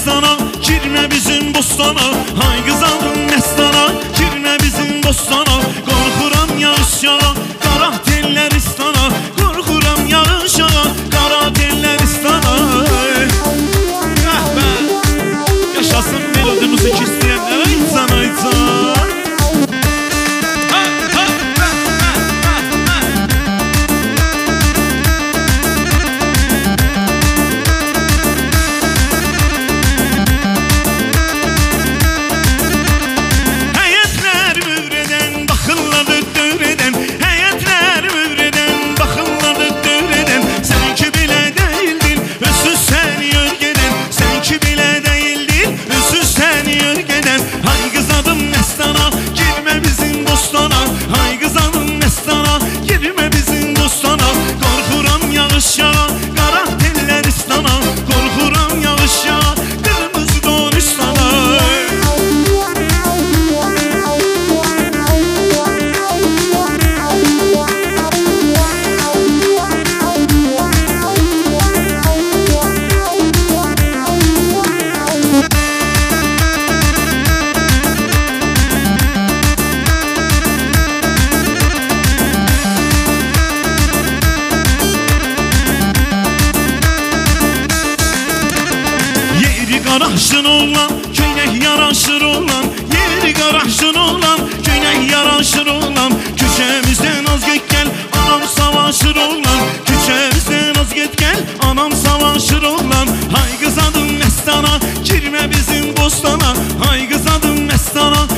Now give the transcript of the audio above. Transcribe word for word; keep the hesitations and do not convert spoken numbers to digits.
mestana, girme bizim bostana. Hay kız adım mestana, girme bizim bostana. Korkuram yağış yağa, kara teller istana. Korkuram yağış yağa, kara teller istana. Ah be, yaşasın melodimizi isteyenler aytsan aytsan. Yaraşın olan, köynək yaraşır olan. Yeri qaraşın olan, köynək yaraşır olan. Köçəmizdən az get gəl, anam savaşır olan. Köçəmizdən az get gəl, anam savaşır olan. Hay qız adım mestana, girmə bizim bostana. Hay qız adım mestana,